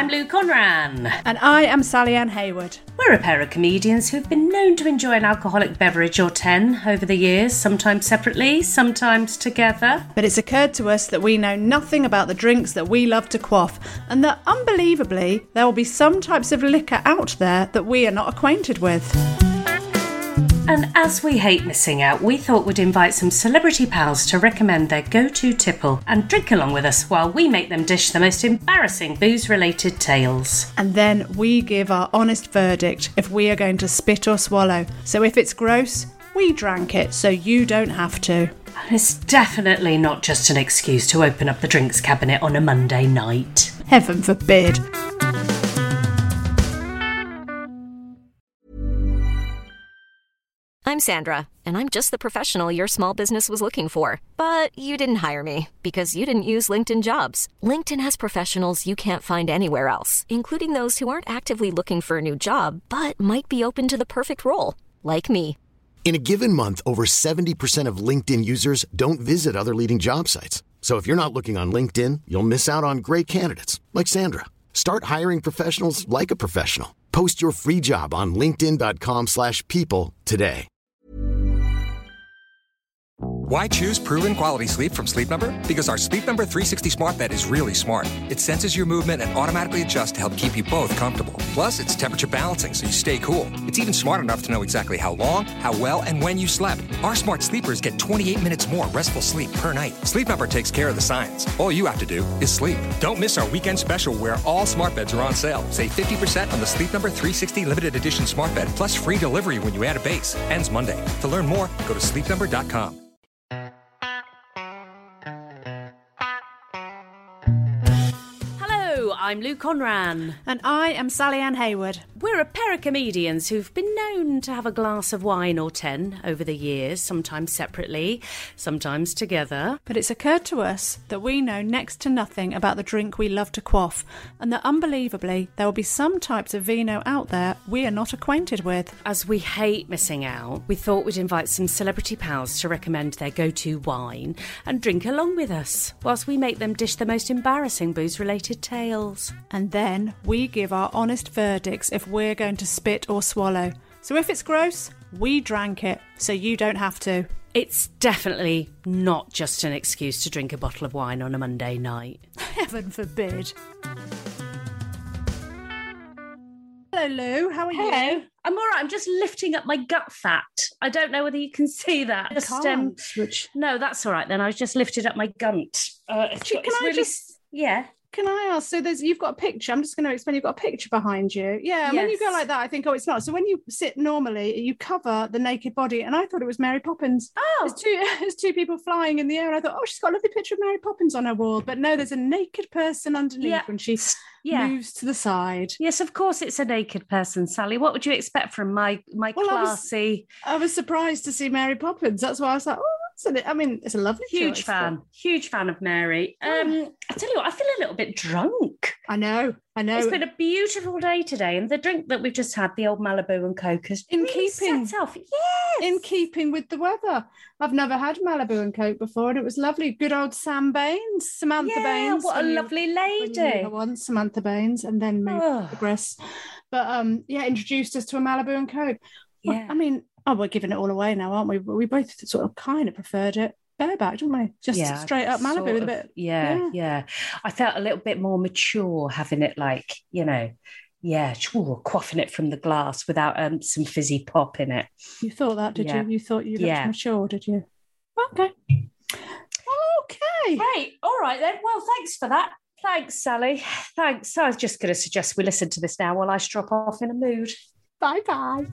I'm Lou Conran. And I am Sally Ann Hayward. We're a pair of comedians who've been known to enjoy an alcoholic beverage or 10 over the years, sometimes separately, sometimes together. But it's occurred to us that we know nothing about the drinks that we love to quaff, and that, unbelievably, there will be some types of liquor out there that we are not acquainted with. And as we hate missing out, we thought we'd invite some celebrity pals to recommend their go-to tipple and drink along with us while we make them dish the most embarrassing booze-related tales. And then we give our honest verdict if we are going to spit or swallow. So if it's gross, we drank it so you don't have to. And it's definitely not just an excuse to open up the drinks cabinet on a Monday night. Heaven forbid. I'm Sandra, and I'm just the professional your small business was looking for. But you didn't hire me because you didn't use LinkedIn Jobs. LinkedIn has professionals you can't find anywhere else, including those who aren't actively looking for a new job, but might be open to the perfect role, like me. In a given month, over 70% of LinkedIn users don't visit other leading job sites. So if you're not looking on LinkedIn, you'll miss out on great candidates like Sandra. Start hiring professionals like a professional. Post your free job on linkedin.com/people today. Why choose proven quality sleep from Sleep Number? Because our Sleep Number 360 smart bed is really smart. It senses your movement and automatically adjusts to help keep you both comfortable. Plus, it's temperature balancing so you stay cool. It's even smart enough to know exactly how long, how well, and when you slept. Our smart sleepers get 28 minutes more restful sleep per night. Sleep Number takes care of the science. All you have to do is sleep. Don't miss our weekend special where all smart beds are on sale. Save 50% on the Sleep Number 360 limited edition smart bed, plus free delivery when you add a base. Ends Monday. To learn more, go to sleepnumber.com. I'm Lou Conran. And I am Sally Ann Hayward. We're a pair of comedians who've been known to have a glass of wine or 10 over the years, sometimes separately, sometimes together. But it's occurred to us that we know next to nothing about the drink we love to quaff, and that unbelievably there will be some types of vino out there we are not acquainted with. As we hate missing out, we thought we'd invite some celebrity pals to recommend their go-to wine and drink along with us, whilst we make them dish the most embarrassing booze-related tales. And then we give our honest verdicts if we're going to spit or swallow. So if it's gross, we drank it, so you don't have to. It's definitely not just an excuse to drink a bottle of wine on a Monday night. Heaven forbid. Hello, Lou. How are you? Hello. I'm all right. I'm just lifting up my gut fat. I don't know whether you can see that. No, that's all right then. I just lifted up my gunt. Yeah. Can I ask? So you've got a picture. I'm just going to explain. You've got a picture behind you. Yeah. And when you go like that, I think, it's not. So when you sit normally, you cover the naked body. And I thought it was Mary Poppins. Oh. There's two people flying in the air. And I thought, she's got a lovely picture of Mary Poppins on her wall. But no, there's a naked person underneath when she moves to the side. Yes, of course it's a naked person, Sally. What would you expect from my classy... I was surprised to see Mary Poppins. That's why I was like, it's a lovely huge fan of Mary. I tell you what, I feel a little bit drunk. I know. It's been a beautiful day today, and the drink that we've just had, the old Malibu and Coke, has set off. Yes, in keeping with the weather. I've never had Malibu and Coke before, and it was lovely. Good old Samantha Baines. What a lovely lady. Samantha Baines, and then progress. But introduced us to a Malibu and Coke. Yeah, we're giving it all away now, aren't we? We both sort of kind of preferred it bareback, didn't we? Just straight up Malibu with a bit. Yeah. I felt a little bit more mature having it quaffing it from the glass without some fizzy pop in it. You thought that, did you? You thought you looked mature, did you? Okay. Right. All right then. Well, thanks for that. Thanks, Sally. Thanks. I was just going to suggest we listen to this now while I strop off in a mood. Bye-bye.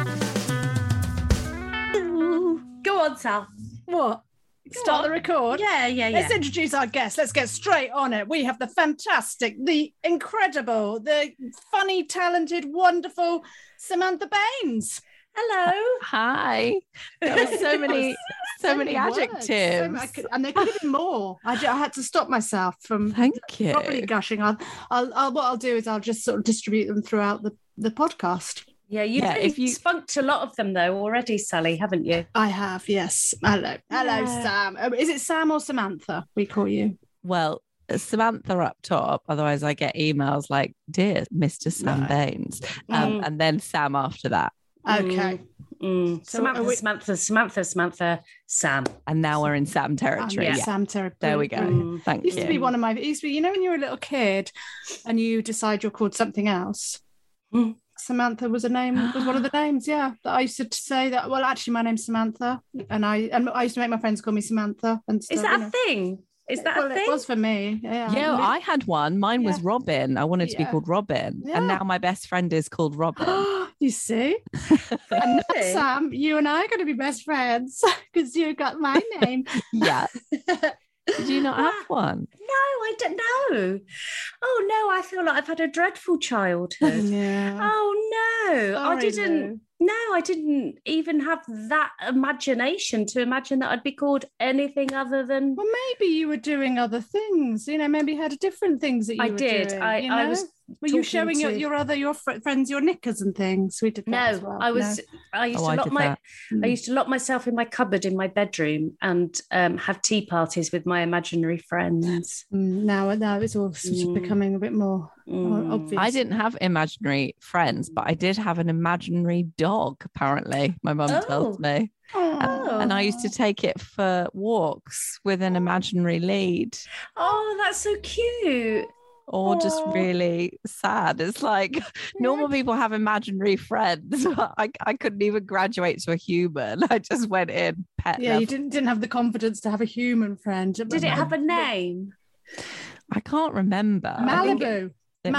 Go on, Sal. What? Start the record? Yeah. Let's introduce our guest. Let's get straight on it. We have the fantastic, the incredible, the funny, talented, wonderful Samantha Baines. Hello. Hi. There were so many adjectives. And there could have been more. I had to stop myself from properly gushing. What I'll do is I'll just sort of distribute them throughout the podcast. Yeah, you've spunked a lot of them though already, Sally, haven't you? I have, yes. Hello, Sam. Is it Sam or Samantha we call you? Well, Samantha up top. Otherwise, I get emails like, "Dear Mr. Sam Baines," and then Sam after that. Okay. Samantha, Sam. And now we're in Sam territory. Sam territory. There we go. Thank you. Used to be one of my. It used to be, when you were a little kid, and you decide you're called something else. Samantha was one of the names. Yeah, that I used to say that. Well, actually, my name's Samantha, and I used to make my friends call me Samantha. And stuff, is that a thing? Is that a thing? It was for me. Yeah. Yeah, I had one. Mine was Robin. I wanted to be called Robin, and now my best friend is called Robin. You see, and now, Sam, you and I are going to be best friends because you got my name. Yeah. Did you not have one? No, I don't know. Oh no, I feel like I've had a dreadful childhood. Yeah. Oh no, Sorry, I didn't. No, I didn't even have that imagination to imagine that I'd be called anything other than. Well, maybe you were doing other things. Maybe you had different things that you were did. doing. I was. Were you showing your friends your knickers and things? We did that as well. I was. No. I used to lock myself in my cupboard in my bedroom and have tea parties with my imaginary friends. Now it's all sort of becoming a bit more obvious. I didn't have imaginary friends, but I did have an imaginary dog. Apparently, my mum tells me. And I used to take it for walks with an imaginary lead. Oh, that's so cute. Or just really sad. It's like normal people have imaginary friends. I couldn't even graduate to a human. I just went in pet. Yeah, level. You didn't have the confidence to have a human friend. Did it have a name? I can't remember. Malibu.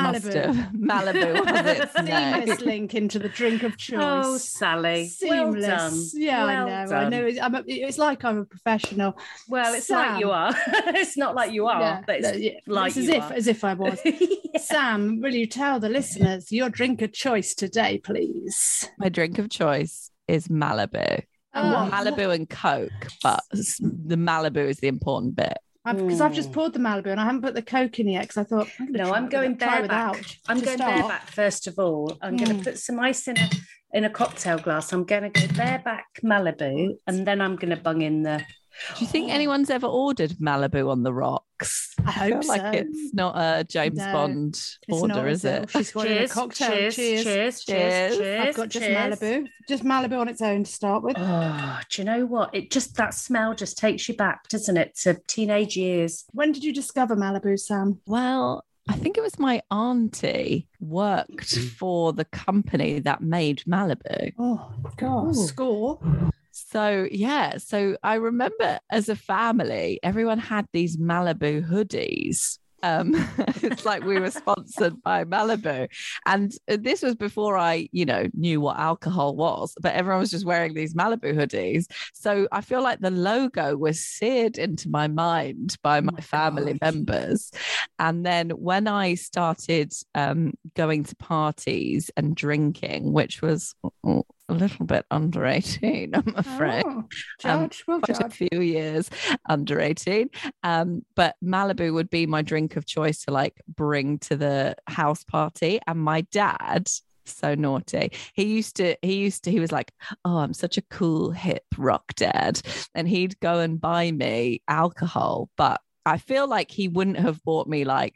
Malibu was its name. Seamless link into the drink of choice. Oh, Sally. Seamless. Well done. Yeah, well I know. It's like I'm a professional. Well, it's like you are. It's not like you are, but it's like it's as if I was. Sam, will you tell the listeners your drink of choice today, please? My drink of choice is Malibu. Malibu and Coke, but the Malibu is the important bit. Because I've just poured the Malibu and I haven't put the Coke in yet because I thought, I'm going bareback. I'm going bareback first of all. I'm going to put some ice in a cocktail glass. I'm going to go bareback Malibu and then I'm going to bung in the... Do you think anyone's ever ordered Malibu on the rocks? I hope so. Like it's not a James Bond order, is it? She's got a cocktail. Cheers. I've got just Malibu on its own to start with. Oh, do you know what? That smell just takes you back, doesn't it, to teenage years. When did you discover Malibu, Sam? Well, I think it was my auntie worked for the company that made Malibu. Oh, God. Score. So I remember as a family, everyone had these Malibu hoodies. It's like we were sponsored by Malibu. And this was before I, knew what alcohol was, but everyone was just wearing these Malibu hoodies. So I feel like the logo was seared into my mind by my family members. And then when I started going to parties and drinking, which was a little bit under 18, I'm afraid. Quite a few years under 18. But Malibu would be my drink of choice to bring to the house party. And my dad, so naughty, he was like, oh, I'm such a cool hip rock dad. And he'd go and buy me alcohol, but I feel like he wouldn't have bought me the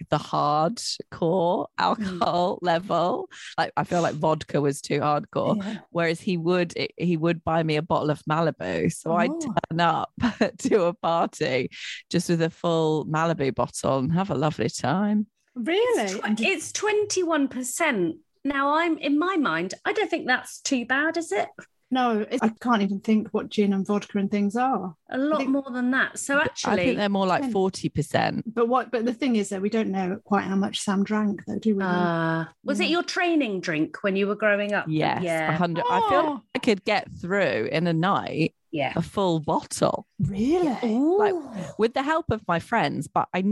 hardcore alcohol level. I feel like vodka was too hardcore, whereas he would buy me a bottle of Malibu. So I'd turn up to a party just with a full Malibu bottle and have a lovely time. Really? It's 21%. Now in my mind, I don't think that's too bad, is it? No, I can't even think what gin and vodka and things are. A lot more than that. So actually, I think they're more like 40%. But the thing is, though, we don't know quite how much Sam drank, though, do we? Was it your training drink when you were growing up? Yes, 100. I feel like I could get through in a night. Yeah, a full bottle. Really? With the help of my friends, but I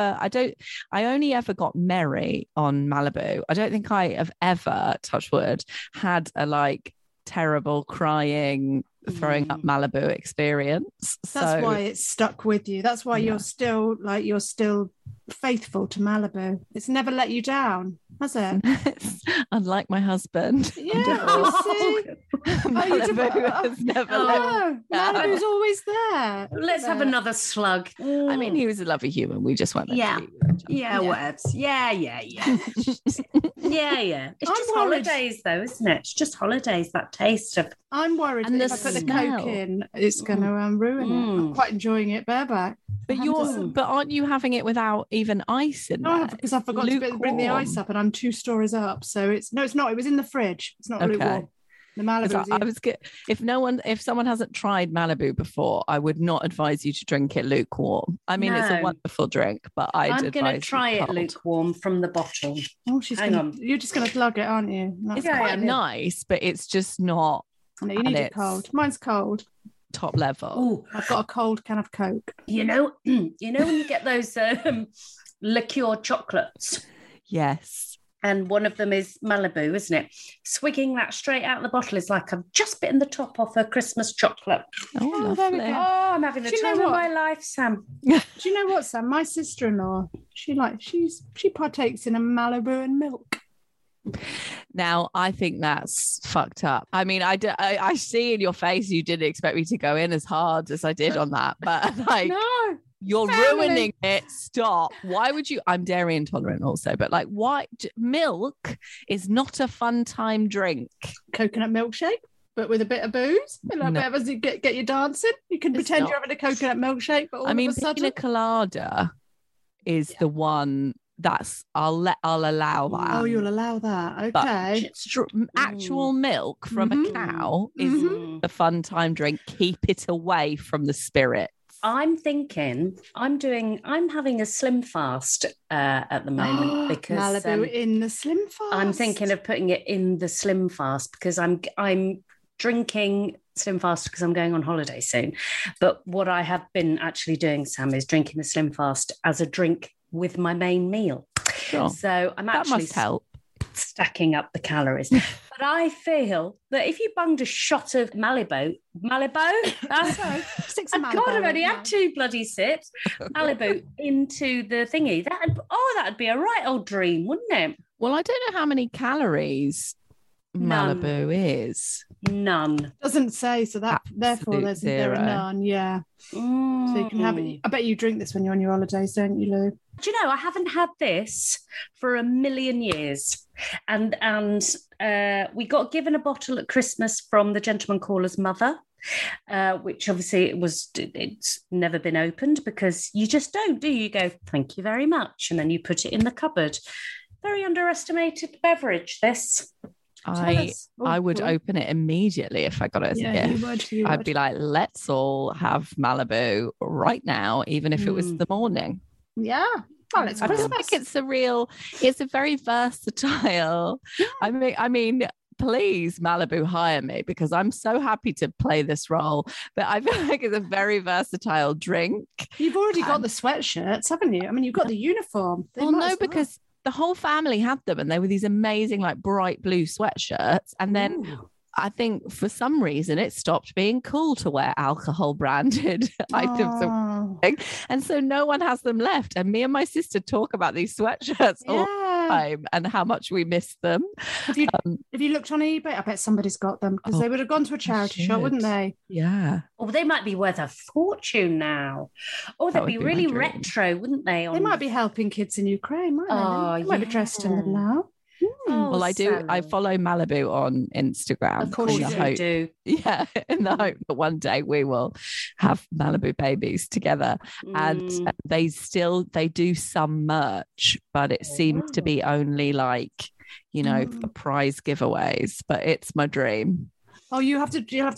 only ever got merry on Malibu. I don't think I have ever, touch wood, had a terrible crying, throwing up Malibu experience. That's why it's stuck with you. That's why you're still faithful to Malibu. It's never let you down. Has it? Unlike my husband. Yeah, I see. Malibu has never left. Malibu's always there. Let's have another slug. I mean, he was a lovely human. We just weren't meant to be with each other. Whatevs. Yeah. It's just holidays, though, isn't it? It's just holidays, that taste of... I'm worried And that the if I put the smell. Coke in, it's going to ruin it. I'm quite enjoying it bareback. But aren't you having it without even ice in there? No, because I forgot to bring the ice up, and I'm 2 stories up. So it's not. It was in the fridge. It's not lukewarm. The Malibu. If someone hasn't tried Malibu before, I would not advise you to drink it lukewarm. I mean, it's a wonderful drink, but I'm going to try it lukewarm from the bottle. Oh, you're just going to plug it, aren't you? It's quite nice, but it's just not. No, you need it cold. Mine's cold. Top level. Oh, I've got a cold can of Coke. You know when you get those liqueur chocolates. Yes. And one of them is Malibu, isn't it? Swigging that straight out of the bottle is like I've just bitten the top off a Christmas chocolate. Oh, there we lovely. go. Oh, I'm having the time of my life, Sam. Do you know what, Sam? My sister-in-law, she partakes in a Malibu and milk. Now, I think that's fucked up. I mean, I see in your face you didn't expect me to go in as hard as I did on that, but No. You're ruining it. Stop. Why would you? I'm dairy intolerant also, but like, why? Milk is not a fun time drink. Coconut milkshake, but with a bit of booze. Like whatever, get you dancing. You can pretend you're having a coconut milkshake, but all of a sudden, pina colada is the one that's. I'll allow that. Oh, you'll allow that. Okay. Actual milk from a cow is the fun time drink. Keep it away from the spirit. I'm thinking I'm having a slim fast at the moment because Malibu in the slim fast. I'm thinking of putting it in the slim fast because I'm drinking slim fast because I'm going on holiday soon. But what I have been actually doing, Sam, is drinking the slim fast as a drink with my main meal. Sure. So I'm that actually must help. Stacking up the calories. But I feel that if you bunged a shot of Malibu, that's God, I've only had 2 bloody sips, Malibu into the thingy. That'd be a right old dream, wouldn't it? Well, I don't know how many calories Malibu is. None. Doesn't say, so that therefore there are none. Yeah. So you can have it. I bet you drink this when you're on your holidays, don't you, Lou? Do you know, I haven't had this for a million years. And we got given a bottle at Christmas from the gentleman caller's mother, which obviously it's never been opened because you just don't, do you? You go, thank you very much. And then you put it in the cupboard. Very underestimated beverage, this. I would open it immediately if I got it as a gift. You would. I'd be like, let's all have Malibu right now, even if it was the morning. Yeah. Well, it's Christmas. I feel like it's a very versatile. I mean, please, Malibu, hire me because I'm so happy to play this role. But I feel like it's a very versatile drink. You've already got the sweatshirts, haven't you? I mean, you've got the uniform. Because the whole family had them and they were these amazing, like bright blue sweatshirts. And then I think for some reason it stopped being cool to wear alcohol branded items. And so no one has them left. And me and my sister talk about these sweatshirts all the time and how much we miss them. Have you looked on eBay? I bet somebody's got them because they would have gone to a charity shop, wouldn't they? Yeah. Oh, they might be worth a fortune now. Oh, they'd be really retro, wouldn't they? They might be helping kids in Ukraine, mightn't they? Oh, they might be dressed in them now. Well, I do. Sally. I follow Malibu on Instagram. Of course you do. Yeah, in the hope that one day we will have Malibu babies together. And they do some merch, but it seems to be only like, for prize giveaways. But it's my dream. Oh, you'll have to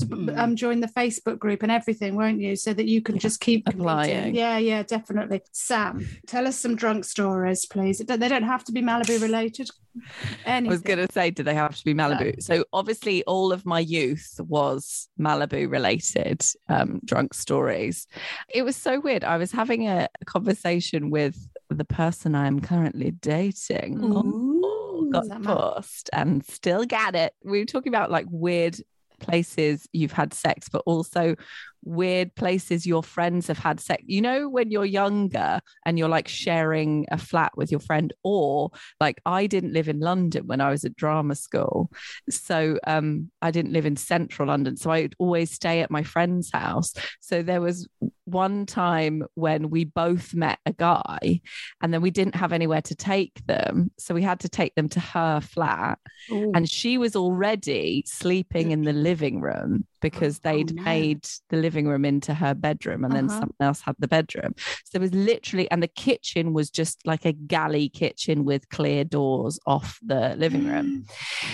join the Facebook group and everything, won't you? So that you can just keep applying. Yeah, definitely. Sam, tell us some drunk stories, please. They don't have to be Malibu related. Anything. I was going to say, do they have to be Malibu? No. So obviously all of my youth was Malibu related drunk stories. It was so weird. I was having a conversation with the person I'm currently dating. Got divorced and still got it. We were talking about like weird places you've had sex, but also weird places your friends have had sex. You know, when you're younger and you're like sharing a flat with your friend, or like I didn't live in London when I was at drama school. So I didn't live in central London. So I'd always stay at my friend's house. So there was one time when we both met a guy and then we didn't have anywhere to take them. So we had to take them to her flat. Ooh. And she was already sleeping in the living room because they'd made the living room into her bedroom, and then someone else had the bedroom. So it was literally, and the kitchen was just like a galley kitchen with clear doors off the living room.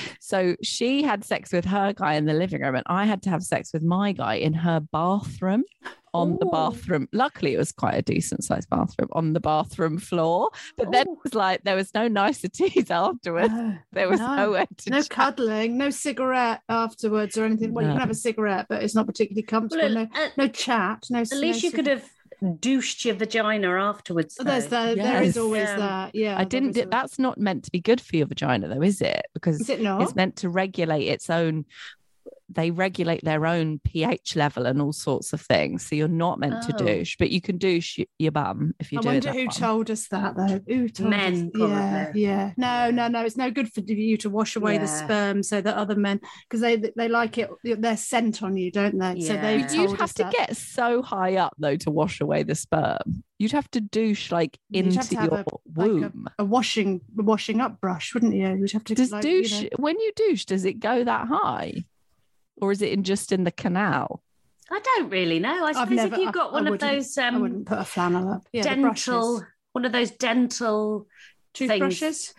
So she had sex with her guy in the living room, and I had to have sex with my guy in her bathroom. On the bathroom. Luckily, it was quite a decent sized bathroom on the bathroom floor. But then it was like there was no niceties afterwards. There was nowhere to no chat. Cuddling, no cigarette afterwards or anything. Well, you can have a cigarette, but it's not particularly comfortable. Well, no chat. No. At least you could have douched your vagina afterwards. Though. There is always that. Yeah, I didn't. That's not meant to be good for your vagina, though, is it? Because is it not? It's meant to regulate its own. They regulate their own pH level and all sorts of things. So you're not meant to douche, but you can douche your bum if you do. I wonder who told us that, though. Who told men, us? probably. Yeah. No. It's no good for you to wash away the sperm so that other men, because they like it, their scent on you, don't they? Yeah. So you'd have to get so high up though to wash away the sperm. You'd have to douche like into your womb. Like a washing up brush, wouldn't you? You'd have to. Does douche when you douche? Does it go that high? Or is it just in the canal? I don't really know. I suppose if you've got one of those... I wouldn't put a flannel up. Yeah, dental... One of those dental... Toothbrushes?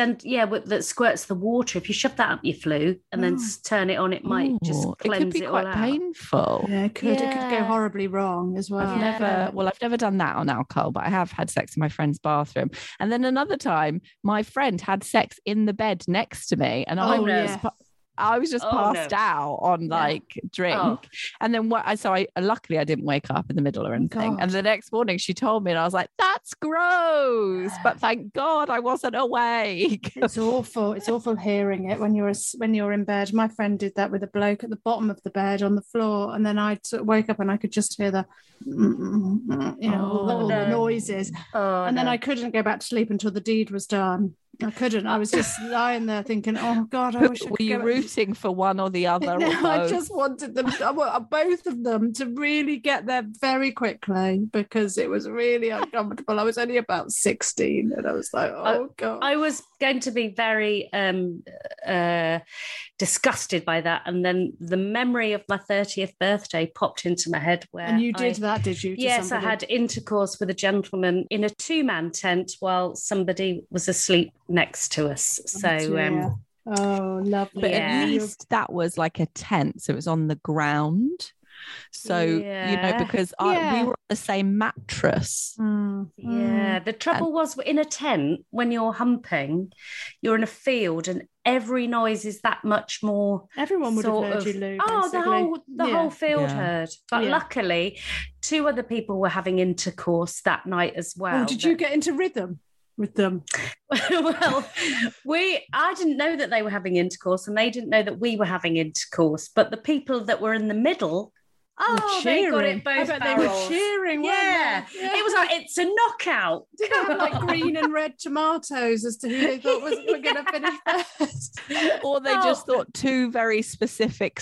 That squirts the water. If you shove that up your flue and then turn it on, it might just cleanse it all out. It could be quite painful. Yeah, it could. Yeah. It could go horribly wrong as well. I've never done that on alcohol, but I have had sex in my friend's bathroom. And then another time, my friend had sex in the bed next to me, and I was just passed out on drink. And then luckily I didn't wake up in the middle or anything. And the next morning she told me and I was like, that's gross. But thank God I wasn't awake. It's awful. It's awful hearing it when you're in bed. My friend did that with a bloke at the bottom of the bed on the floor. And then I woke up and I could just hear the, all the noises. And then I couldn't go back to sleep until the deed was done. I couldn't. I was just lying there thinking, "Oh God, I wish I could." Were you rooting for one or the other? No, I just wanted them, both of them, to really get there very quickly because it was really uncomfortable. I was only about 16, and I was like, "Oh God." I was going to be very disgusted by that, and then the memory of my 30th birthday popped into my head. And you did that, did you? Yes, I had intercourse with a gentleman in a 2-man tent while somebody was asleep next to us. So oh, lovely. But at least that was like a tent, so it was on the ground. So because we were on the same mattress. The trouble was in a tent, when you're humping, you're in a field and every noise is that much more. Everyone would have heard you, Lou. The whole field heard. But luckily 2 other people were having intercourse that night as well. Oh, did you get into rhythm with them? Well, I didn't know that they were having intercourse and they didn't know that we were having intercourse, but the people that were in the middle, they got it both barrels. They were cheering, It was like, it's a knockout. Did they have like green and red tomatoes as to who they thought were going to finish first? Or they just thought 2 very specific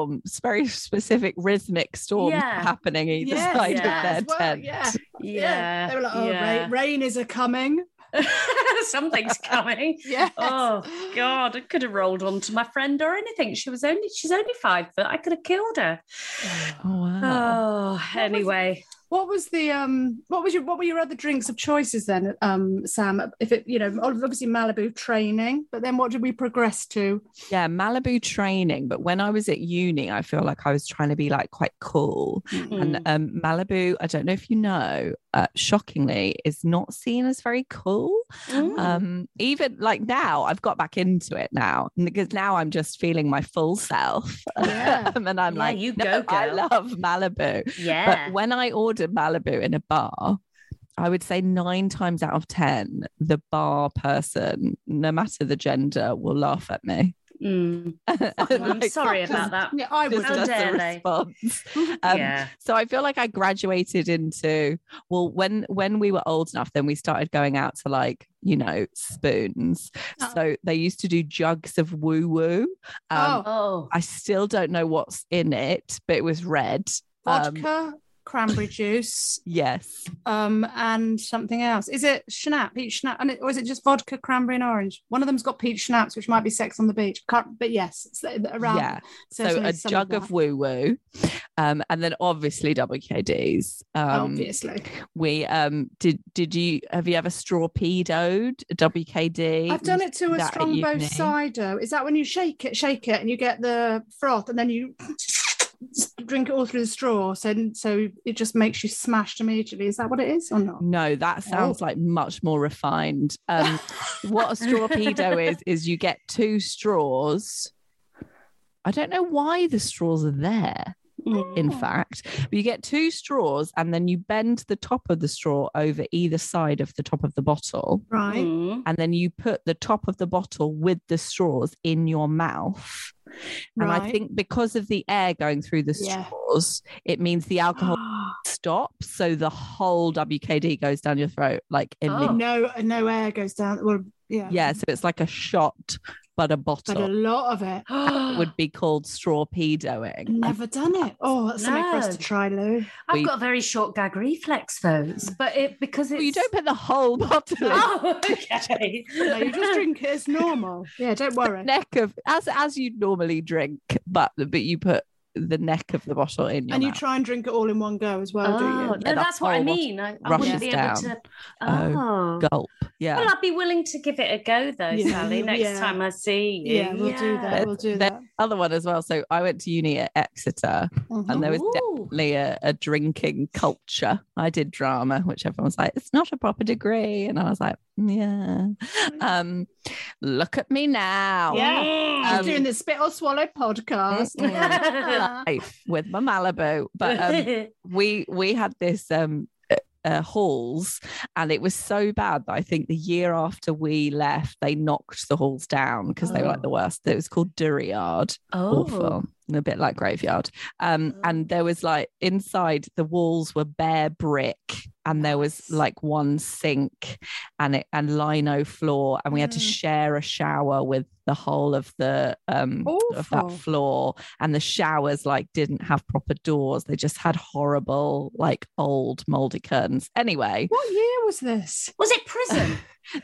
rhythmic storms were happening either side of their tent. Yeah. They were like, rain is a-coming. Something's coming. Oh God, I could have rolled onto my friend or anything. She's only 5 foot. I could have killed her. Oh wow. Anyway. What were your other drinks of choices then, Sam? If it, obviously Malibu training, but then what did we progress to? Yeah, Malibu training. But when I was at uni, I feel like I was trying to be like quite cool. Mm-hmm. And Malibu, I don't know if you know, shockingly, is not seen as very cool. Even like now, I've got back into it now because now I'm just feeling my full self. And I'm like, you go, girl. I love Malibu. Yeah. But when I ordered Malibu in a bar, I would say 9 times out of 10, the bar person, no matter the gender, will laugh at me. I'm sorry about that. Yeah, I would. How dare they? Response. Yeah. So I feel like I graduated into, well, when we were old enough, then we started going out to like, you know, spoons. So they used to do jugs of woo woo. I still don't know what's in it, but it was red. Vodka, cranberry juice. Yes. And something else. Is it peach schnapps? Or is it just vodka, cranberry, and orange? One of them's got peach schnapps, which might be Sex on the Beach. But yes, it's around. Yeah. So a jug of woo woo, and then obviously WKDs. Obviously. We have you ever strawpedoed a WKD? I've done it to a Strongbow cider. Is that when you shake it, and you get the froth, and then you drink it all through the straw, so it just makes you smashed immediately? Is that what it is or not? No, that sounds like much more refined. What a strawpedo is you get 2 straws. I don't know why the straws are there, in fact, but you get 2 straws and then you bend the top of the straw over either side of the top of the bottle, right? And then you put the top of the bottle with the straws in your mouth. And I think because of the air going through the straws, it means the alcohol stops. So the whole WKD goes down your throat. Like no air goes down. Well, yeah. Yeah. So it's like a shot, but a bottle. But a lot of it. It would be called strawpedoing. Never done it. Oh, that's something for us to try, Lou. I've got a very short gag reflex, folks, but because it's... Well, you don't put the whole bottle in. Oh, okay. No, you just drink it as normal. Yeah, don't worry. Neck of, as you normally drink, but you put the neck of the bottle in your and mouth. You try and drink it all in one go as well, do you? No, that's what I mean. I wouldn't be able to gulp. Yeah. Well, I'd be willing to give it a go though, Sally, next time I see you. Yeah, we'll do that. We'll do that. Other one as well. So I went to uni at Exeter, and there was definitely a drinking culture. I did drama, which everyone was like, it's not a proper degree. And I was like, yeah. Look at me now. Yeah. I'm doing the Spit or Swallow podcast. Life with my Malibu. But we had this halls, and it was so bad that I think the year after we left, they knocked the halls down because they were like the worst. It was called Durryard. Awful. A bit like Graveyard. And there was like inside the walls were bare brick, and there was like one sink and lino floor, and we had to share a shower with the whole of the of that floor, and the showers like didn't have proper doors. They just had horrible like old moldy curtains. Anyway, what year was this? Was it prison?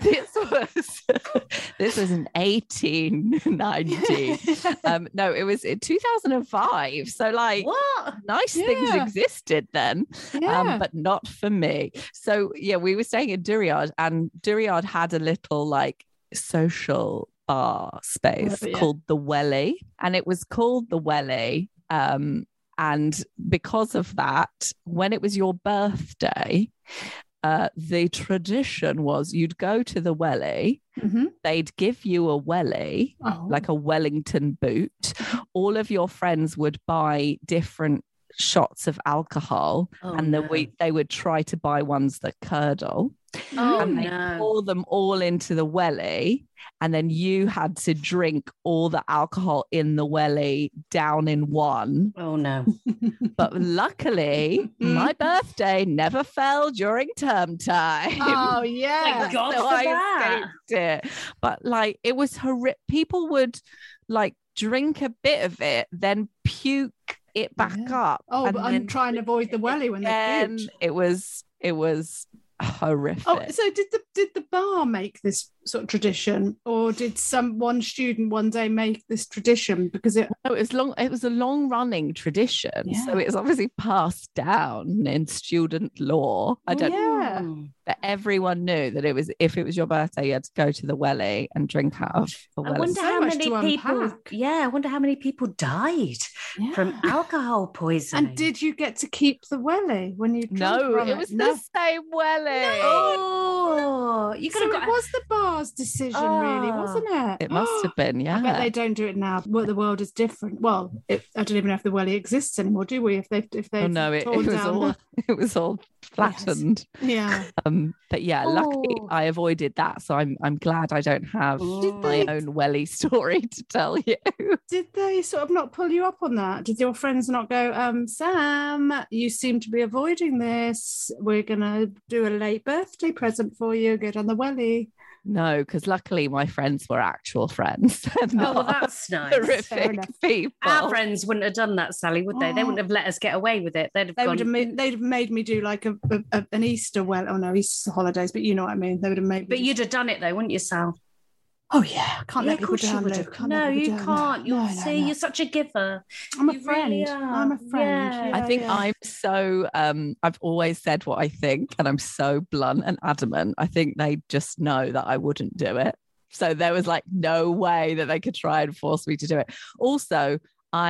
This was in 1890. No, it was in 2005. So like, what? Nice things existed then, but not for me. So yeah, we were staying in Durryard, and Durryard had a little like social bar space called the Welly, and it was called the Welly. And because of that, when it was your birthday, the tradition was you'd go to the Welly, they'd give you a welly, like a Wellington boot. All of your friends would buy different shots of alcohol, and they would try to buy ones that curdle. And they pour them all into the welly, and then you had to drink all the alcohol in the welly down in one. Oh no. But luckily my birthday never fell during term time. Oh yeah. Thank God so for that. escaped it. But like it was horrific. People would like drink a bit of it, then puke it back up. But I'm trying to avoid the welly when they puke. It was horrific. So did the bar make this sort of tradition, or did one student one day make this tradition? Because it was a long running tradition, so it's obviously passed down in student law. I don't know, but everyone knew that if it was your birthday, you had to go to the welly and drink out of the welly. I wonder how many people. Yeah, I wonder how many people died from alcohol poisoning. And did you get to keep the welly when you drank? No, it was the same welly. Oh, you could have got. It was the bar's decision, really, wasn't it? It must have been, yeah. I bet they don't do it now. Well, the world is different. Well, I don't even know if the welly exists anymore, do we? If they it was all flattened. Yes. But yeah, luckily I avoided that. So I'm glad I don't have my own welly story to tell you. Did they sort of not pull you up on that? Did your friends not go, Sam, you seem to be avoiding this. We're going to do a late birthday present for you. Go down the welly. No, because luckily my friends were actual friends. Oh, well, that's nice. Horrific people. Our friends wouldn't have done that, Sally, would they? They wouldn't have let us get away with it. They'd have made me do like an Easter Easter holidays, but you know what I mean. They would have made me. But you'd have done it though, wouldn't you, Sal? Oh yeah, I can't let people down. No, you can't. You're such a giver. I'm a friend. Really I'm a friend. Yeah. I think I'm so I've always said what I think, and I'm so blunt and adamant. I think they just know that I wouldn't do it. So there was like no way that they could try and force me to do it. Also,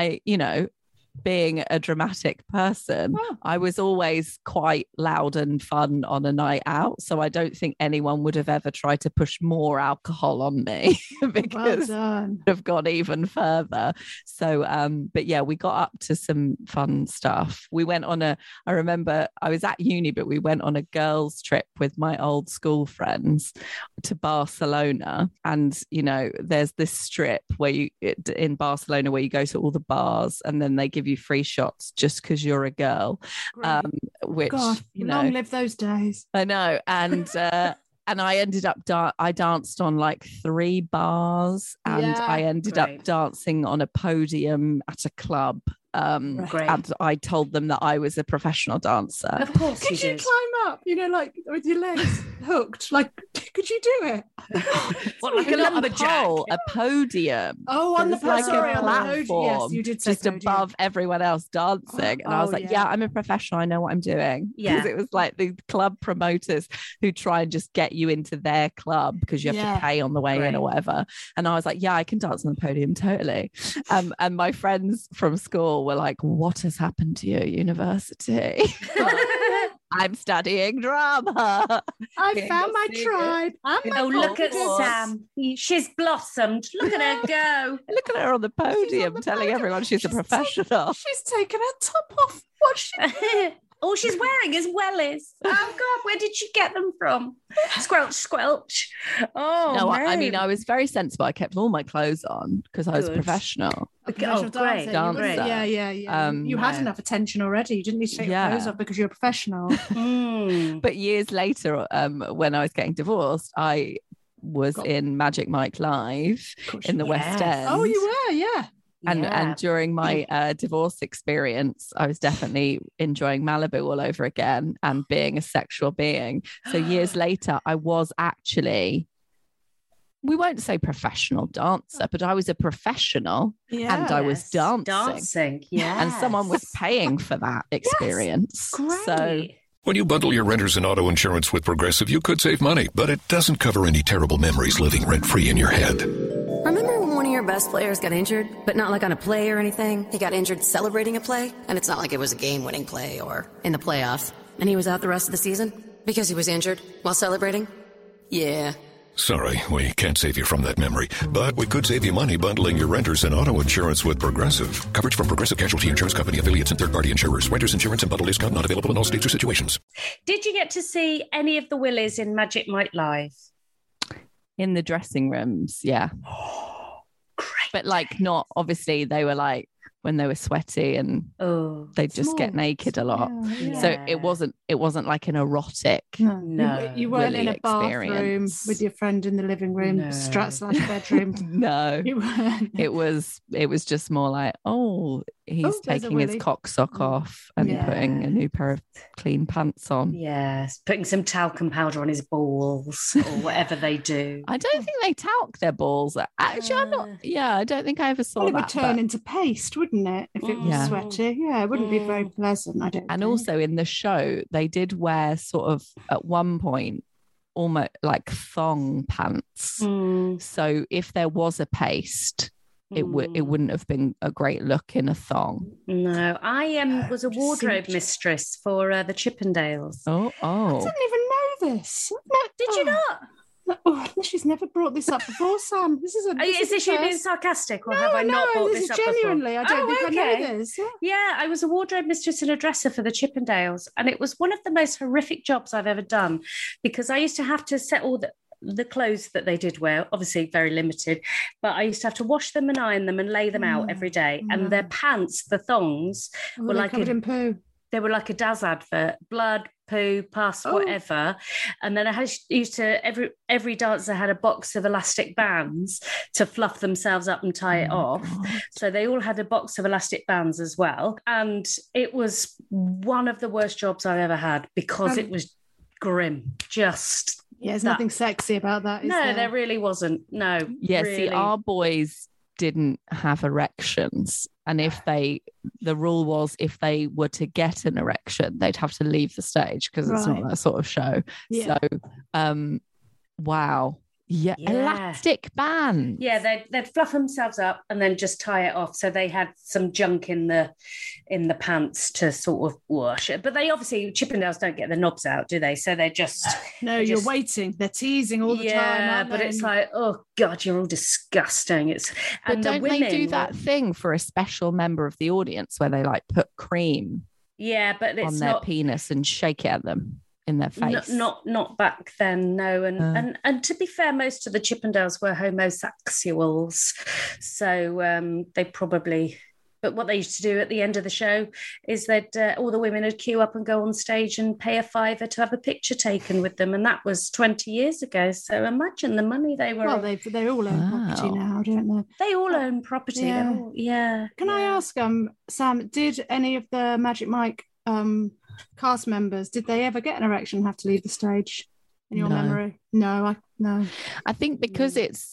being a dramatic person, I was always quite loud and fun on a night out. So I don't think anyone would have ever tried to push more alcohol on me because it would have gone even further. So, but yeah, we got up to some fun stuff. We went on I remember I was at uni, but we went on a girls' trip with my old school friends to Barcelona. And, there's this strip in Barcelona where you go to all the bars and then they give you free shots just because you're a girl. Which, God, long live those days. I know. And and I ended up I danced on like 3 bars, and I ended up dancing on a podium at a club. And I told them that I was a professional dancer. Of course, could you climb up? Like with your legs hooked. Like, could you do it? What, like a lumberjack? A podium. Oh, on the platform. Yes, you did say just above everyone else dancing. And I was like, yeah, I'm a professional. I know what I'm doing. Because it was like the club promoters who try and just get you into their club because you have to pay on the way in or whatever. And I was like, yeah, I can dance on the podium totally. And my friends from school were like, what has happened to you at university? I'm studying drama. I found my tribe. Look at Sam. She's blossomed. Look at her go. Look at her on the podium telling everyone she's a professional. She's taken her top off. What's she All she's wearing is wellies. Oh, God, where did she get them from? Squelch, squelch. Oh, no, man. I was very sensible. I kept all my clothes on because I was professional. Great. Dancer. Yeah. You had enough attention already. You didn't need to take your clothes off because you're a professional. But years later, when I was getting divorced, I was in Magic Mike Live in the West End. Oh, you were, yeah. And during my divorce experience, I was definitely enjoying Malibu all over again and being a sexual being. So years later, I was actually, we won't say professional dancer, but I was a professional and I was dancing. And someone was paying for that experience. Great. So when you bundle your renters and auto insurance with Progressive, you could save money, but it doesn't cover any terrible memories living rent-free in your head. Remember when one of your best players got injured, but not like on a play or anything? He got injured celebrating a play, and it's not like it was a game-winning play or in the playoffs. And he was out the rest of the season because he was injured while celebrating? Yeah. Sorry, we can't save you from that memory, but we could save you money bundling your renters and auto insurance with Progressive. Coverage from Progressive Casualty Insurance Company, affiliates, and third-party insurers. Renters insurance and bundle discount not available in all states or situations. Did you get to see any of the Willies in Magic Mike Live? in the dressing rooms, yeah. But like not, obviously they were like when they were sweaty and they'd just get naked a lot. Yeah. So it wasn't like an erotic. No. You weren't in a bathroom with your friend in the living room, /bedroom. No. You weren't. It was just more like, he's taking his cock sock off and putting a new pair of clean pants on. Yes, putting some talcum powder on his balls or whatever they do. I don't think they talc their balls. Actually, I'm not. Yeah, I don't think I ever saw that. It would turn into paste, wouldn't it? If it was sweaty. Yeah, it wouldn't be very pleasant, I don't think. And also in the show, they did wear sort of at one point almost like thong pants. So if there was a paste, it wouldn't have been a great look in a thong. No, I was a wardrobe mistress for the Chippendales. Oh! I didn't even know this. Did you not? Oh, she's never brought this up before, Sam. This is Is this you being sarcastic, or have I not brought this up genuinely, before? I don't think I know this. Yeah, I was a wardrobe mistress and a dresser for the Chippendales, and it was one of the most horrific jobs I've ever done, because I used to have to set all the clothes that they did wear, obviously very limited, but I used to have to wash them and iron them and lay them out every day. And their pants, the thongs, were like covered in poo. They were like a Daz advert, blood, poo, pus, whatever. And then I used to, every dancer had a box of elastic bands to fluff themselves up and tie it off. So they all had a box of elastic bands as well. And it was one of the worst jobs I've ever had, because it was grim. Just there's nothing sexy about that, is there? There really wasn't. No. Yeah, really. see, our boys didn't have erections, and the rule was, if they were to get an erection, they'd have to leave the stage, because it's not that sort of show. So wow. Yeah, elastic band. Yeah, they'd fluff themselves up and then just tie it off, so they had some junk in the pants to sort of wash it. But they obviously, Chippendales don't get the knobs out, do they? So they're just you're waiting. They're teasing all the time. Yeah, but it's like, oh God, you're all disgusting. But don't they do that thing for a special member of the audience where they like put cream? Yeah, but it's on their penis and shake it at them in their face. Not back then, no. And to be fair, most of the Chippendales were homosexuals, so they probably. But what they used to do at the end of the show is that all the women would queue up and go on stage and pay $5 to have a picture taken with them, and that was 20 years ago. So imagine the money they were. Well, they all own property now, don't they? They all own property. Yeah. Can I ask, Sam? Did any of the Magic Mike cast members, did they ever get an erection and have to leave the stage in your memory? No. I think because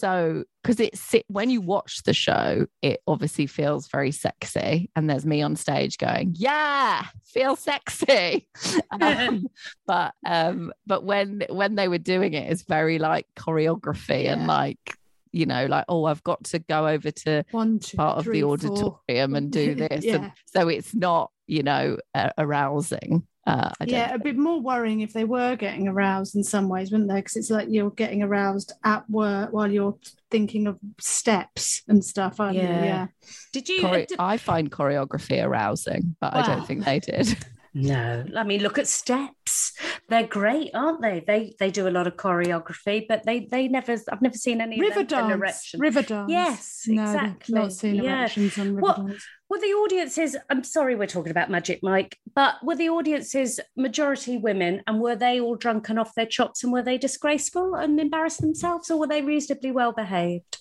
when you watch the show, it obviously feels very sexy, and there's me on stage going, yeah, feel sexy. But when they were doing it, it's very like choreography and like, you know, like, oh, I've got to go over to part of the auditorium and do this. And so it's not, you know, arousing. A bit more worrying if they were getting aroused in some ways, wouldn't they? Because it's like you're getting aroused at work while you're thinking of steps and stuff, aren't you? Yeah. Did you? I find choreography arousing, but I don't think they did. No, I mean, look at steps. They're great, aren't they? They do a lot of choreography, but they never. I've never seen any river dance. River dance. Yes, no, exactly. Not seen erections on river dance. Were the audiences? I'm sorry, we're talking about Magic Mike, but were the audiences majority women, and were they all drunken off their chops, and were they disgraceful and embarrassed themselves, or were they reasonably well behaved?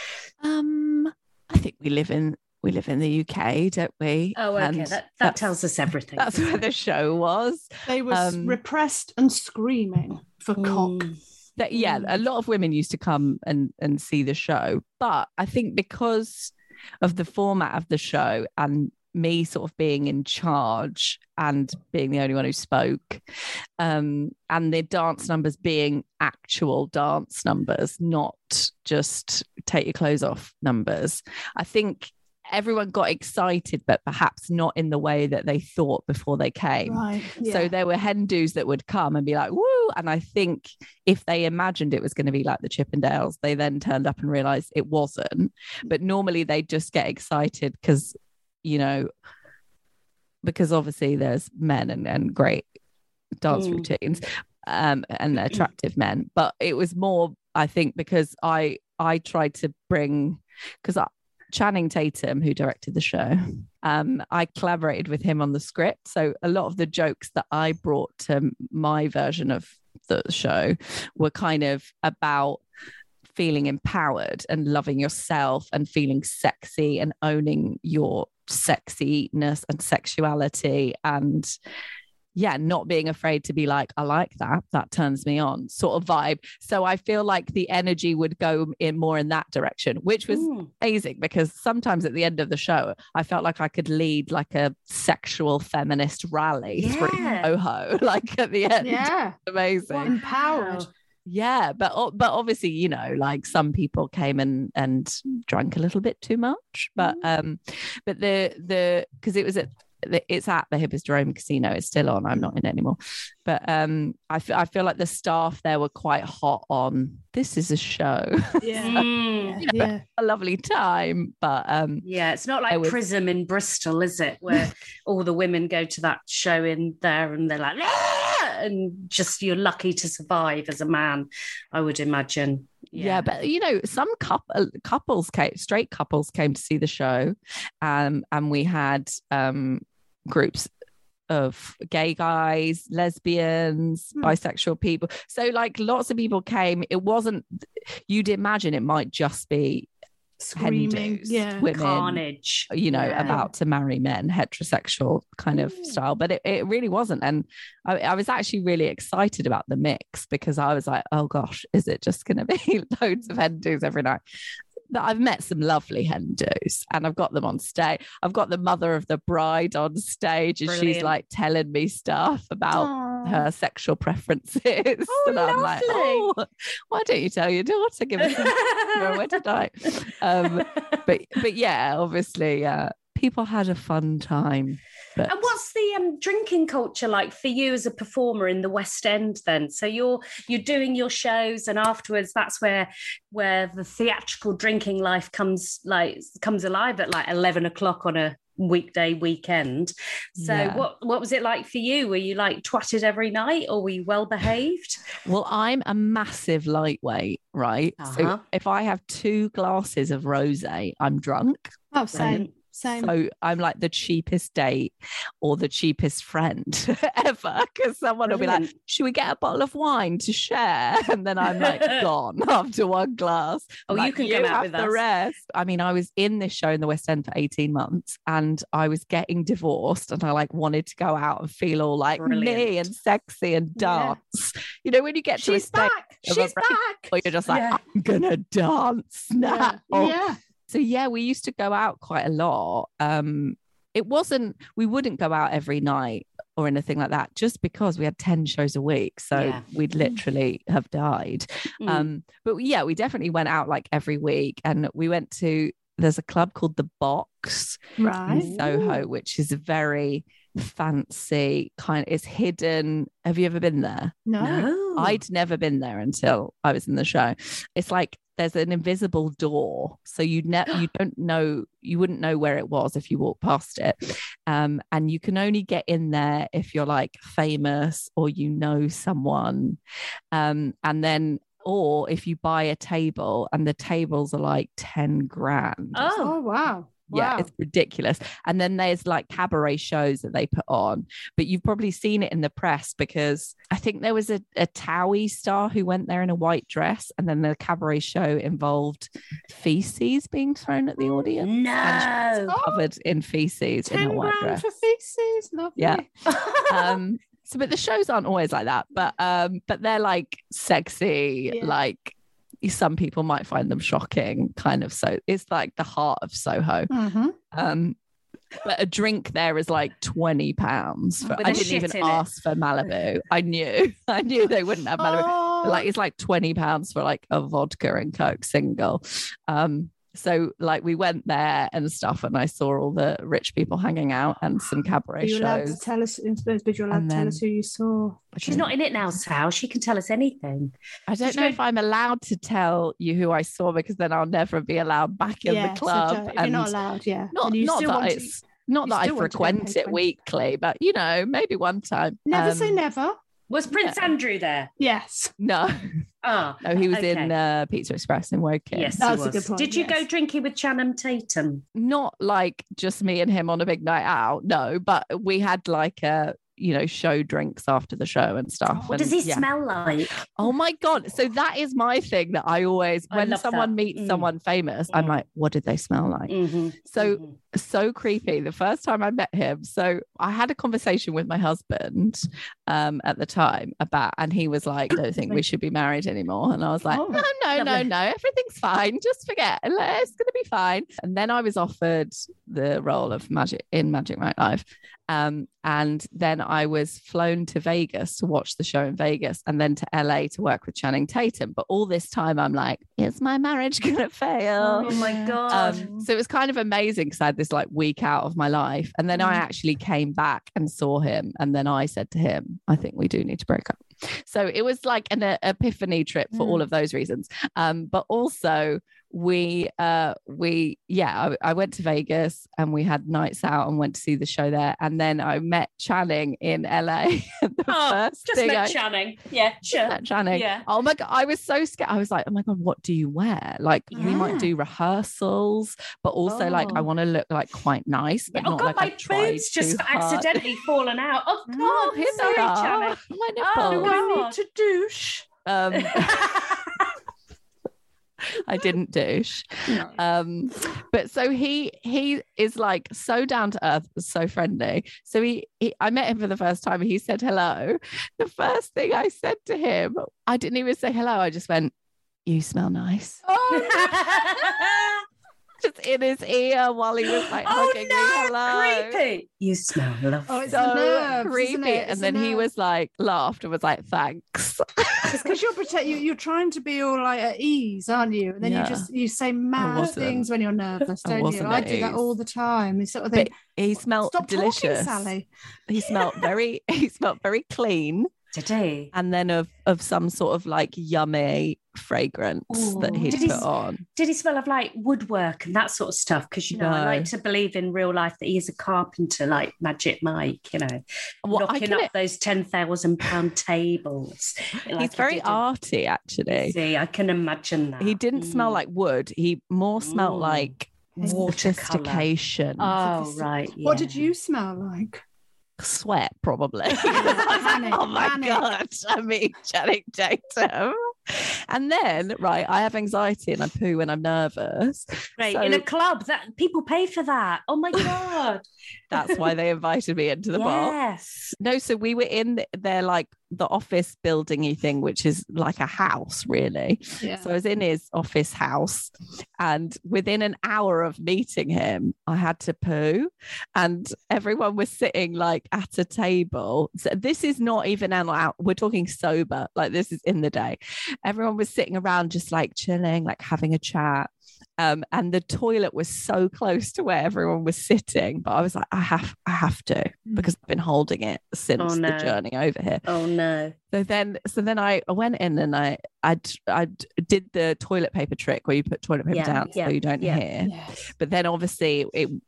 I think we live in the UK, don't we? Oh, okay. And that tells us everything. That's where the show was. They were repressed and screaming for cock. A lot of women used to come and see the show. But I think because of the format of the show and me sort of being in charge and being the only one who spoke, and the dance numbers being actual dance numbers, not just take your clothes off numbers, I think everyone got excited, but perhaps not in the way that they thought before they came. Right, yeah. So there were hen-dos that would come and be like, woo. And I think if they imagined it was going to be like the Chippendales, they then turned up and realized it wasn't. But normally they just get excited because, you know, because obviously there's men and great dance routines and attractive men. But it was more, I think, because I tried to bring, because Channing Tatum, who directed the show, I collaborated with him on the script. So a lot of the jokes that I brought to my version of the show were kind of about feeling empowered and loving yourself and feeling sexy and owning your sexiness and sexuality and not being afraid to be like, I like that turns me on sort of vibe. So I feel like the energy would go in more in that direction, which was amazing, because sometimes at the end of the show, I felt like I could lead like a sexual feminist rally through Soho, like at the end. Yeah. Amazing. What empowered. Yeah, but obviously, you know, like some people came and drank a little bit too much, but the because it was at it's at the Hippodrome Casino. It's still on. I'm not in it anymore. But I feel like the staff there were quite hot on, this is a show. Yeah. A lovely time. But yeah, it's not like Prism in Bristol, is it? Where all the women go to that show in there and they're like, ah! And just you're lucky to survive as a man, I would imagine. Yeah, but some straight couples came to see the show, and we had groups of gay guys, lesbians, bisexual people. So like lots of people came. It wasn't, you'd imagine it might just be screaming, women, carnage, about to marry men, heterosexual kind of style, but it really wasn't. And I was actually really excited about the mix, because I was like, oh gosh, is it just going to be loads of Hindus every night? That I've met some lovely Hindus, and I've got them on stage. I've got the mother of the bride on stage, and she's like telling me stuff about her sexual preferences. Oh, and I'm like, why don't you tell your daughter? Give us a wedding night. But yeah, obviously, people had a fun time. But... And what's the drinking culture like for you as a performer in the West End then? So you're doing your shows, and afterwards that's where the theatrical drinking life comes alive at like 11 o'clock on a weekday weekend. So what was it like for you? Were you like twatted every night, or were you well behaved? Well, I'm a massive lightweight, right? So if I have 2 glasses of rosé, I'm drunk. Oh, same. So I'm like the cheapest date or the cheapest friend ever, because someone will be like, should we get a bottle of wine to share? And then I'm like gone after 1 glass. Oh, like, you can come out with the rest. I mean, I was in this show in the West End for 18 months, and I was getting divorced, and I like wanted to go out and feel all like me and sexy and dance. When you get to a stage she's back, or you're just like, I'm gonna dance now. So we used to go out quite a lot. We wouldn't go out every night or anything like that, just because we had 10 shows a week. So we'd literally have died. But we definitely went out like every week, and we went to, there's a club called The Box in Soho, which is a very fancy it's hidden. Have you ever been there? No. I'd never been there until I was in the show. It's like there's an invisible door, so you wouldn't know where it was if you walked past it, and you can only get in there if you're like famous or someone, and then or if you buy a table, and the tables are like 10 grand. Oh wow. Yeah, it's ridiculous. And then there's like cabaret shows that they put on, but you've probably seen it in the press, because I think there was a Towie star who went there in a white dress, and then the cabaret show involved feces being thrown at the audience. No, covered in feces in a white dress. For feces, lovely. Yeah. So, but the shows aren't always like that, but they're like sexy, like. Some people might find them shocking, kind of. So it's like the heart of Soho. But a drink there is like £20. I didn't even ask for Malibu. I knew they wouldn't have Malibu. Like it's like £20 for like a vodka and Coke single. So like we went there and stuff, and I saw all the rich people hanging out and some cabaret shows. Allowed to tell us, but you're allowed to tell us who you saw. She's not in it now, Sal. She can tell us anything. I don't know if I'm allowed to tell you who I saw, because then I'll never be allowed back in the club. So you're not allowed, Not that I frequent it weekly, but maybe one time. Never say never. Was Prince Andrew there? Yes. No. No, he was in Pizza Express in Woking. Yes, that's a good point. Did you go drinking with Channing Tatum? Not like just me and him on a big night out, no, but we had like a show drinks after the show and stuff. What does he smell like? Oh my God. So that is my thing that I always, when someone meets someone famous, I'm like, what did they smell like? So creepy. The first time I met him. So I had a conversation with my husband at the time and he was like, I don't think we should be married anymore. And I was like, no, everything's fine. Just forget. It's going to be fine. And then I was offered the role of Magic Mike Live. And then I was flown to Vegas to watch the show in Vegas, and then to LA to work with Channing Tatum. But all this time I'm like, is my marriage going to fail? Oh my God. So it was kind of amazing, because I had this this like week out of my life. And then I actually came back and saw him. And then I said to him, I think we do need to break up. So it was like an epiphany trip for all of those reasons. But also I went to Vegas and we had nights out and went to see the show there. And then I met Channing in LA. Channing. Yeah, sure. Met Channing. Yeah. Oh my God. I was so scared. I was like, oh my God, what do you wear? Like we might do rehearsals, but also like I want to look like quite nice, but not like my boobs just accidentally fallen out. Oh God, sorry, Channing. My nipple. Do I need to douche? I didn't douche. No. But so he is like so down to earth, so friendly. So I met him for the first time. He said hello. The first thing I said to him, I didn't even say hello. I just went, "You smell nice." Just in his ear while he was like hugging me. Hello. Creepy. You smell lovely. Oh, it's So nerves, creepy. And then he was like, laughed and was like, thanks. It's because you're trying to be all like at ease, aren't you? And then you say mad things when you're nervous, don't you? I do that all the time. This sort of thing. But he smelled delicious. Talking, Sally. He smelled very clean. Did he? And then of some sort of like yummy fragrance that he'd put on. Did he smell of like woodwork and that sort of stuff? Because I like to believe in real life that he is a carpenter, like Magic Mike, knocking up those £10,000 tables. He's very arty, actually. See, I can imagine that. He didn't smell like wood. He more smelled like sophistication. Oh, right. Yeah. What did you smell like? Sweat, probably. Panic, oh my God. I mean, Channing Tatum. And then, I have anxiety and I poo when I'm nervous. Right, in a club, that people pay for that. Oh my God. That's why they invited me into the bar. Yes. No, so we were in their like the office building-y thing, which is like a house, really. Yeah. So I was in his office house, and within an hour of meeting him, I had to poo, and everyone was sitting like at a table. So this is not even out. We're talking sober, like this is in the day. Everyone was sitting around just like chilling, like having a chat. And the toilet was so close to where everyone was sitting, but I was like, I have to, because I've been holding it since the journey over here. Oh no! So then I went in and I did the toilet paper trick where you put toilet paper down so you don't hear. Yes. But then obviously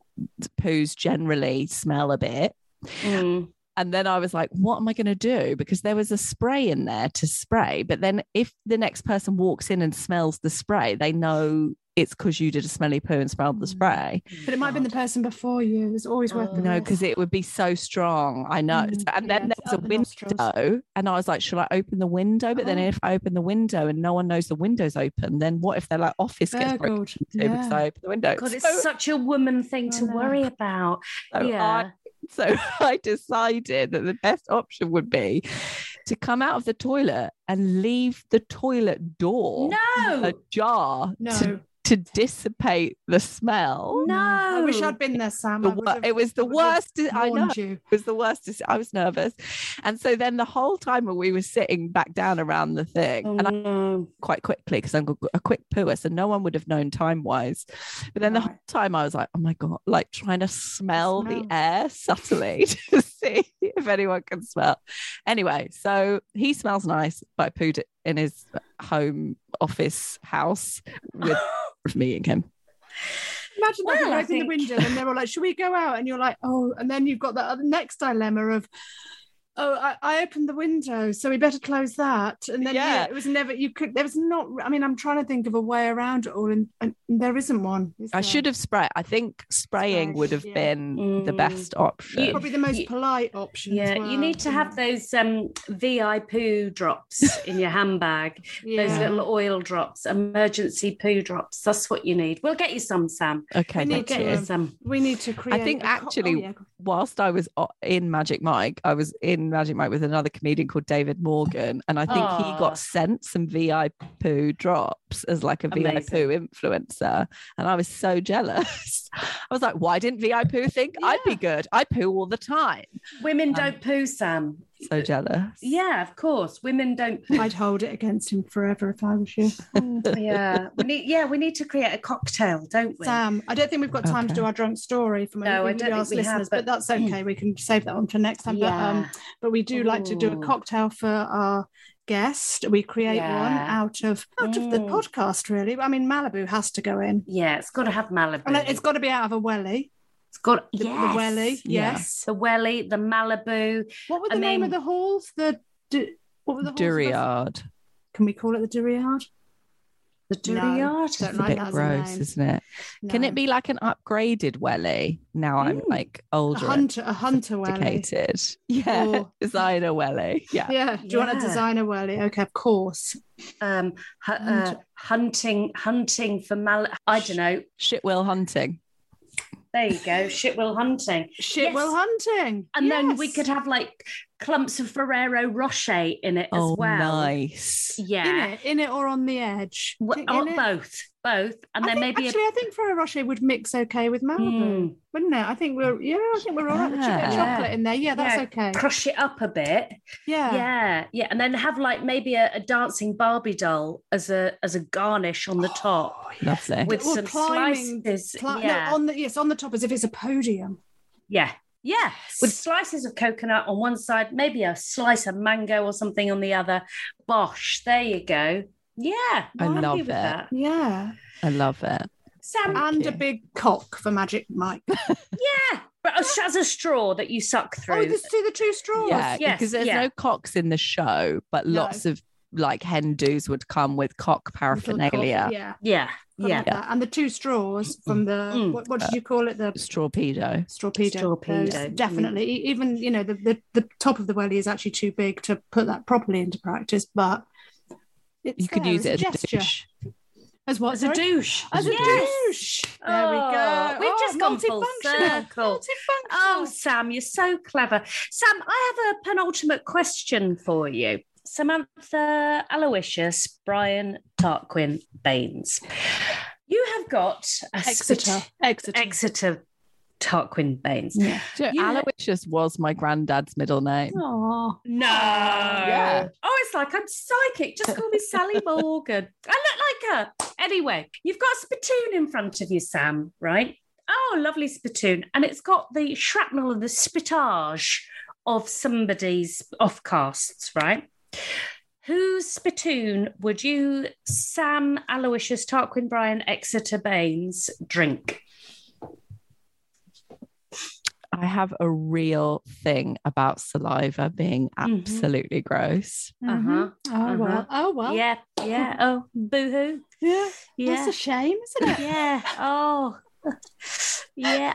poos generally smell a bit. And then I was like, what am I going to do? Because there was a spray in there to spray. But then if the next person walks in and smells the spray, they know it's because you did a smelly poo and smelled the spray. But it might have been the person before you. It's always worth it. No, because it would be so strong. I know. And then there was a window and I was like, should I open the window? But then if I open the window and no one knows the window's open, then what if their like office gets broken into because I open the window? God, it's such a woman thing to worry about. So I decided that the best option would be to come out of the toilet and leave the toilet door ajar to dissipate the smell. No, I wish I'd been there, Sam. It was the worst. I know. It was the worst. I was nervous. And so then the whole time we were sitting back down around the thing, I quite quickly, because I'm a quick pooer, so no one would have known time-wise. But then the whole time I was like, oh my God, like trying to smell the air subtly to see if anyone can smell. Anyway, so he smells nice, but I pooed it in his home office house with meeting him. Imagine that you open the window and they're all like, should we go out? And you're like, oh, and then you've got that next dilemma of, oh, I opened the window, so we better close that. And then it was never, I'm trying to think of a way around it all, and there isn't one. I should have sprayed. I think spraying would have been the best option. Probably the most polite option. Yeah, as well. You need to have those VI poo drops in your handbag, those little oil drops, emergency poo drops. That's what you need. We'll get you some, Sam. Okay, we need to create. I think actually, whilst I was in Magic Mike, I was in Magic Mike with another comedian called David Morgan, and I think he got sent some VI poo drops as like a VI poo influencer, and I was so jealous. I was like, why didn't VI poo think I'd be good? I poo all the time. Women don't poo, Sam. So jealous. Yeah, of course. Women don't. I'd hold it against him forever if I was you. Yeah, we need to create a cocktail, don't we? Sam, I don't think we've got time to do our drunk story from No, I don't think we have, but that's okay. We can save that one for next time. Yeah. But we do like to do a cocktail for our guest. We create one out of the podcast, really. I mean, Malibu has to go in. Yeah, it's got to have Malibu. And it's got to be out of a welly. It's got the welly, yes. The welly, the Malibu. What were the name of the halls? What were the halls? Duriard. Can we call it the Duriard? The Duriard? Don't It's like a that bit as gross, name. isn't it? No. Can it be like an upgraded welly? Now I'm like older, a hunter welly. sophisticated. Yeah, Or- designer welly. Yeah. Yeah. Do you want a designer welly? Okay, of course. Hunting for I don't know. Shitwell hunting. There you go. Shitwell hunting. Shitwell hunting. And then we could have like clumps of Ferrero Rocher in it as well. Nice. Yeah. In it or on the edge? Both. And then maybe I think Ferrero Rocher would mix okay with Malibu, wouldn't it? I think we're all right with chocolate in there. Yeah, that's okay. Crush it up a bit. Yeah. And then have like maybe a dancing Barbie doll as a garnish on the top. Lovely. With some slices. on the top as if it's a podium. Yeah. Yeah, with slices of coconut on one side, maybe a slice of mango or something on the other. Bosh, there you go. Yeah, I love with that. Yeah, I love it. Sam, and a big cock for Magic Mike. Yeah, but as a straw that you suck through. Oh, the two straws. Yeah, because there's no cocks in the show, but lots of like hen do's would come with cock paraphernalia. Yeah. And the two straws from the what did you call it? The strawpedo. Those, definitely. Even the top of the welly is actually too big to put that properly into practice, but you could use it as a douche. As what? As a douche. As a douche. There we go. We've just gone full circle. Multifunctional. Oh, Sam, you're so clever. Sam, I have a penultimate question for you. Samantha Aloysius, Brian Tarquin Baines. You have got Exeter Tarquin Baines. Yeah. Aloysius was my granddad's middle name. Oh no! Yeah. Oh, it's like I'm psychic. Just call me Sally Morgan. I look like her. Anyway, you've got a spittoon in front of you, Sam. Right? Oh, lovely spittoon, and it's got the shrapnel and the spittage of somebody's offcasts, right? Whose spittoon would you, Sam Aloysius Tarquin Brian Exeter Baines, drink? I have a real thing about saliva being absolutely gross. Oh well. Yeah. Oh, boo-hoo. Yeah. That's a shame, isn't it? Yeah. Oh. Yeah.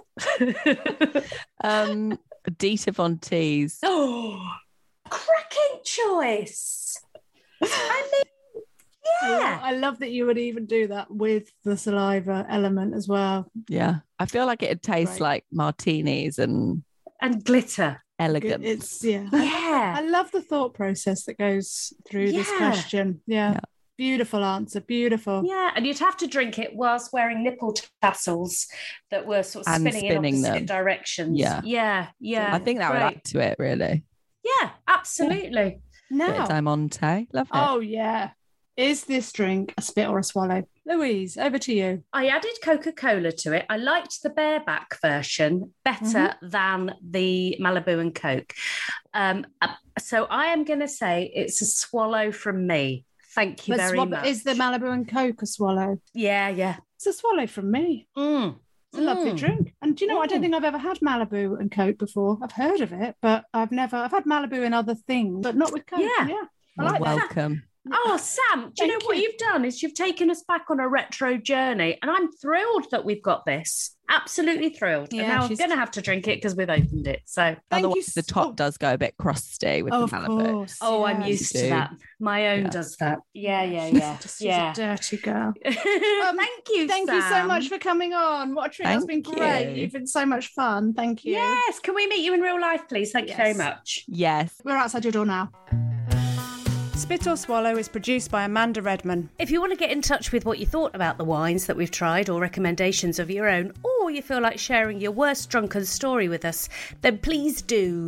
Dita Von Teese. Oh, cracking choice. I mean, yeah. I love that you would even do that with the saliva element as well. Yeah. I feel like it'd taste like martinis and glitter. Elegance. Yeah. I love the thought process that goes through this question. Yeah. Beautiful answer. Beautiful. Yeah, and you'd have to drink it whilst wearing nipple tassels that were sort of spinning in opposite directions. Yeah. I think that would add to it, really. Yeah, absolutely. Now, Diamante. Love it. Oh, yeah. Is this drink a spit or a swallow? Louise, over to you. I added Coca-Cola to it. I liked the bareback version better than the Malibu and Coke. So I am going to say it's a swallow from me. Thank you very much. Is the Malibu and Coke a swallow? Yeah. It's a swallow from me. It's a lovely drink. And do you know, I don't think I've ever had Malibu and Coke before. I've heard of it, but I've had Malibu and other things, but not with Coke. Yeah. I like welcome. That. Oh, Sam, do you know what you've done is you've taken us back on a retro journey, and I'm thrilled that we've got this. Absolutely thrilled. And now I'm going to have to drink it because we've opened it. So otherwise the top does go a bit crusty with the Malibu. Course, I'm used to that. My own does that. Yeah. Just a dirty girl. Thank you, Thank you so much for coming on. What a treat. It's been great. You've been so much fun. Thank you. Yes. Can we meet you in real life, please? Thank you very much. Yes. We're outside your door now. Spit or Swallow is produced by Amanda Redman. If you want to get in touch with what you thought about the wines that we've tried or recommendations of your own, or you feel like sharing your worst drunken story with us, then please do.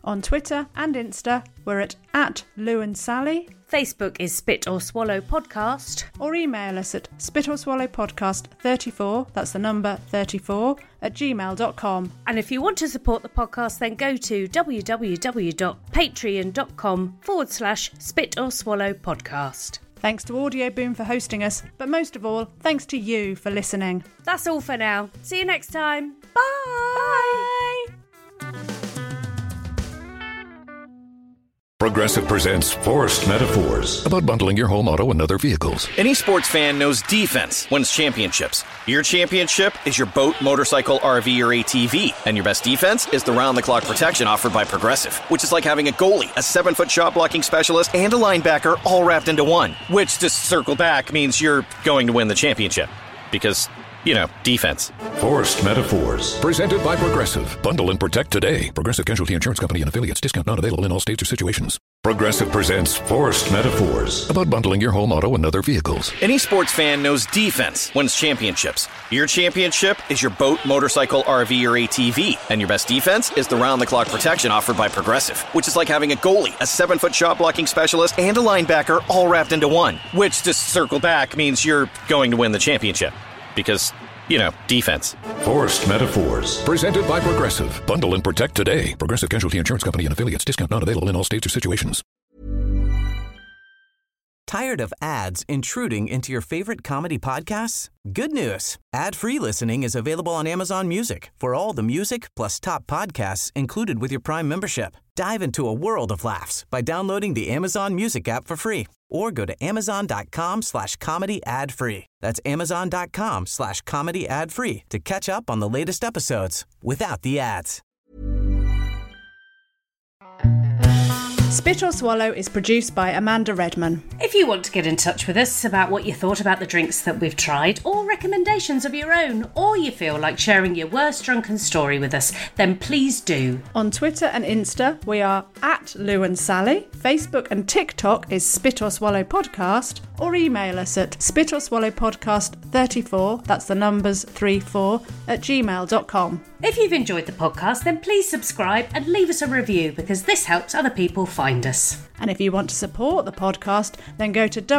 On Twitter and Insta, we're at Lou and Sally. Facebook is Spit or Swallow Podcast. Or email us at spitorSwallowPodcast34, that's the number 34, @gmail.com. And if you want to support the podcast, then go to www.patreon.com/Spit or Swallow Podcast. Thanks to Audio Boom for hosting us, but most of all, thanks to you for listening. That's all for now. See you next time. Bye! Bye! Progressive presents Forced Metaphors about bundling your home, auto, and other vehicles. Any sports fan knows defense wins championships. Your championship is your boat, motorcycle, RV, or ATV. And your best defense is the round-the-clock protection offered by Progressive, which is like having a goalie, a 7-foot shot-blocking specialist, and a linebacker all wrapped into one. Which, to circle back, means you're going to win the championship. Because, defense. Forced Metaphors. Presented by Progressive. Bundle and protect today. Progressive Casualty Insurance Company and affiliates. Discount not available in all states or situations. Progressive presents Forced Metaphors about bundling your home, auto, and other vehicles. Any sports fan knows defense wins championships. Your championship is your boat, motorcycle, RV, or ATV. And your best defense is the round-the-clock protection offered by Progressive, which is like having a goalie, a 7-foot shot-blocking specialist, and a linebacker all wrapped into one. Which, to circle back, means you're going to win the championship. Because, defense. Forced Metaphors. Presented by Progressive. Bundle and protect today. Progressive Casualty Insurance Company and affiliates. Discount not available in all states or situations. Tired of ads intruding into your favorite comedy podcasts? Good news. Ad-free listening is available on Amazon Music for all the music plus top podcasts included with your Prime membership. Dive into a world of laughs by downloading the Amazon Music app for free or go to amazon.com/comedy ad-free. That's amazon.com/comedy ad-free to catch up on the latest episodes without the ads. Spit or Swallow is produced by Amanda Redman. If you want to get in touch with us about what you thought about the drinks that we've tried, or recommendations of your own, or you feel like sharing your worst drunken story with us, then please do. On Twitter and Insta, we are at Lou and Sally. Facebook and TikTok is Spit or Swallow Podcast, or email us at spitorSwallowPodcast34, that's the numbers 34, @gmail.com. If you've enjoyed the podcast, then please subscribe and leave us a review, because this helps other people find us. And if you want to support the podcast, then go to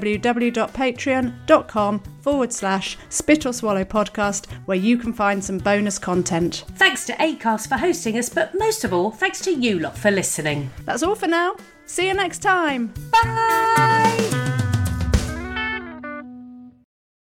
www.patreon.com/Spit or Swallow Podcast, where you can find some bonus content. Thanks to Acast for hosting us, but most of all, thanks to you lot for listening. That's all for now. See you next time. Bye!